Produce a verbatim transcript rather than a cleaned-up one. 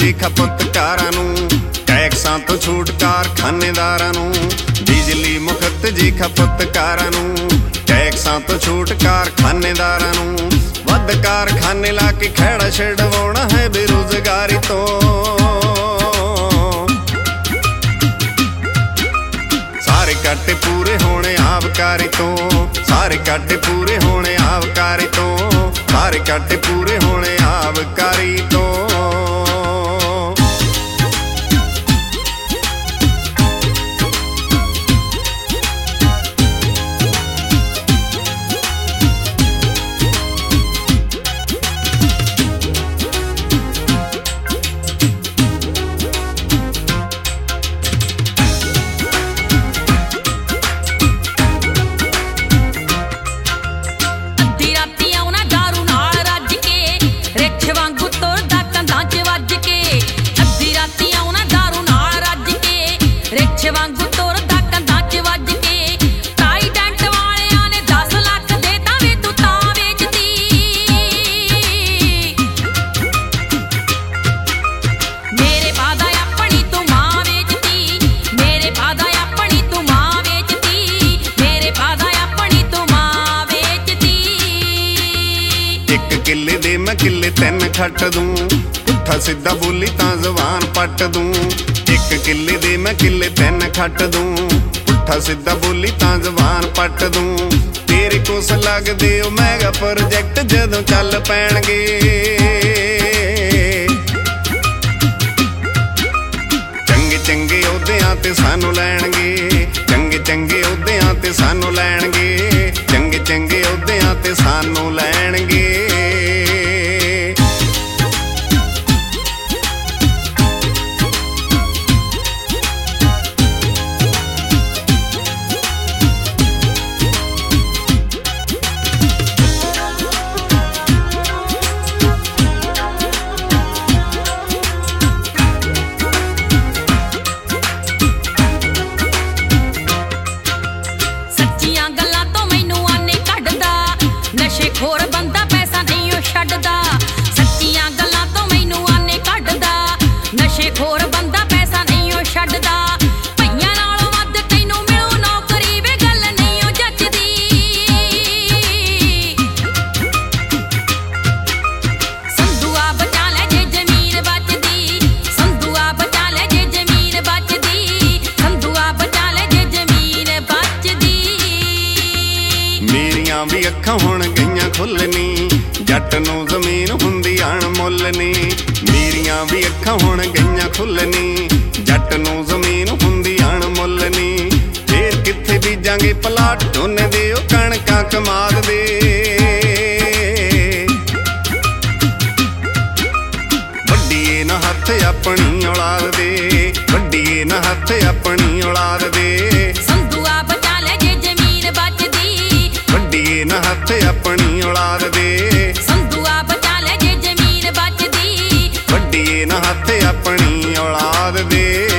जी खपतकारां नूं, टैक्सां तो छूट कारखानेदारां नूं। बिजली मुफ्त जी खपतकारां नूं, टैक्सां तो छूट कारखानेदारां नूं। वध कारखाने ला के खैड़ा छडवाउणा है बेरोजगारी तो। सारे घाटे पूरे होने आवकारी तो, सारे घाटे पूरे होने आवकारी तो, सारे घाटे पूरे होने आवकारी तो। किले दे मैं किले तीन खट दूं, पुट्ठा सीधा बोली तां जवान पट दूं। एक किले दे मैं किले तीन खट दूं, पुट्ठा सीधा बोली तां जवान पट दूं। तेरे कुछ लगदे ओ मैगा प्रोजेक्ट जदों चल पैणगे। चंगे चंगे ओहदियां ते सानू लैणगे, चंगे चंगे ओहदियां ते सानू लैणगे, चंगे चंगे ओहदियां ते सानू लैणगे। खोर बंदा पैसा नहीं ओ छड्डदा, सच्चियां गल्लां तो मैनू आने कड्डदा। नशे खोर बंदा पैसा नहीं ओ छड्डदा, भईयां नालों वध तैनू मिलू नौकरी वे गल नहीं ओ जचदी। संधूआ बचा ले जे जमीन बचदी, संधूआ बचा ले जे जमीन बचदी, संधूआ बचा ले जे जमीन बचदी। मेरियां भी अखां हुण खुलनी, जट नूं जमीन हुंदी अणमुल नी। मेरियां भी अखां हुण गईयां खुलनी, जट नूं जमीन हुंदी अणमुल नी। फिर कित्थे बीजांगे पलाट झोने दे ओ कणकां कमाद दे। वड्डीए ना हत्थ अपनी औलाद दे, वड्डीए ना हत्थ अपनी औलाद दे। संधूआ बचा ले जे जमीन बचदी, वड्डीए ना हत्थ अपनी औलाद दे। संधूआ बचा ले जे जमीन बचदी, वड्डीए ना हत्थ अपनी औलाद दे।